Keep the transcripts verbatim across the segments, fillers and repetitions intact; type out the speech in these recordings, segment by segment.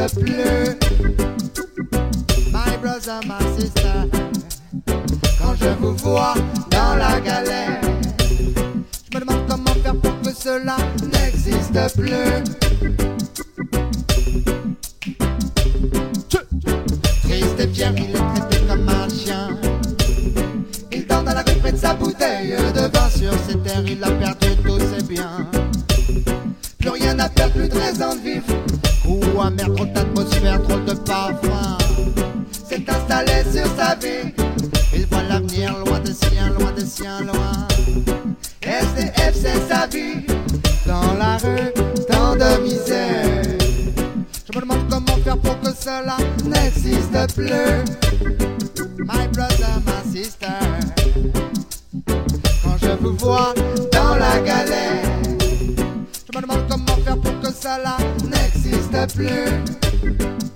n'existe plus. My brother, my sister, quand je vous vois dans la galère, je me demande comment faire pour que cela n'existe plus. Triste et fier, il est traité comme un chien. Il dort dans la rue près de sa bouteille de vin. Sur ses terres, il a perdu tous ses biens. Plus rien à faire, plus de raison de vivre. Ou amer, trop d'atmosphère, trop de parfum. S'est installé sur sa vie. Il voit l'avenir loin de sien, loin de sien, loin. S D F, c'est sa vie. Dans la rue, tant de misère. Je me demande comment faire pour que cela n'existe plus. My brother, my sister, quand je vous vois dans la galère, je me demande comment faire pour que cela n'existe plus.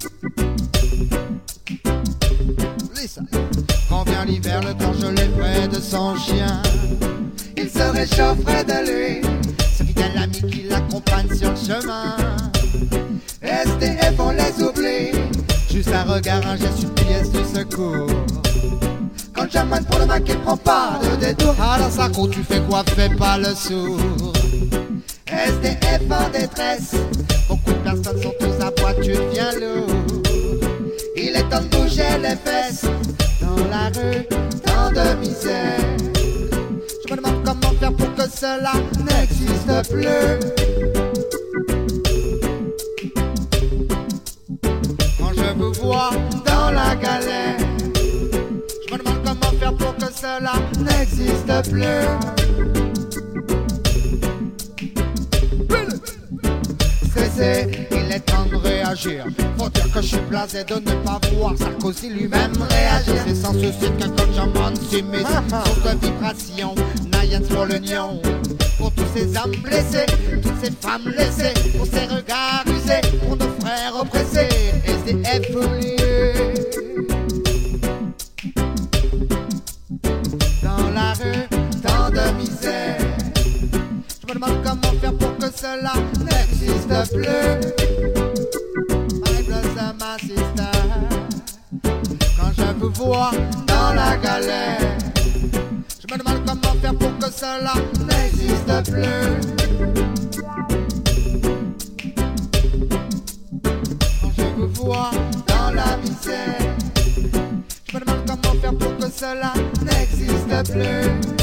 Listen. Quand vient l'hiver, le temps gelé près de son chien, il se réchaufferait de lui, ce fidèle ami qui l'accompagne sur le chemin. S D F, on les oublie, juste un regard, un geste, une pièce du secours. Quand j'amène pour le Mac, il prend pas de détour. Ah, dans sa cour, tu fais quoi? Fais pas le sourd. S D F en détresse, beaucoup de personnes sont tous à bout, tu deviens lourd. Il est temps de bouger les fesses. Dans la rue, tant de misère. Je me demande comment faire pour que cela n'existe plus. Quand je vous vois dans la galère, je me demande comment faire pour que cela n'existe plus. Stressé, il est temps de réagir. Faut dire que je suis blasé de ne pas voir Sarkozy lui-même réagir. C'est sans souci qu'un coach en monde s'immisce. Sur de vibrations, Nayens pour l'union. Pour tous ces âmes blessées, toutes ces femmes laissées, pour ces regards usés, pour nos frères oppressés. S D F oubliés. Dans la rue, tant de misère. Je me demande comment faire pour que cela n'existe plus. My brother, my sister, quand je vous vois dans la galère, je me demande comment faire pour que cela n'existe plus. Quand je vous vois dans la misère, je me demande comment faire pour que cela n'existe plus.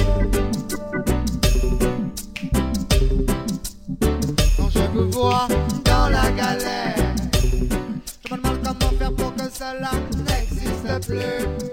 Je vous vois dans la galère, je me demande comment faire pour que cela n'existe plus.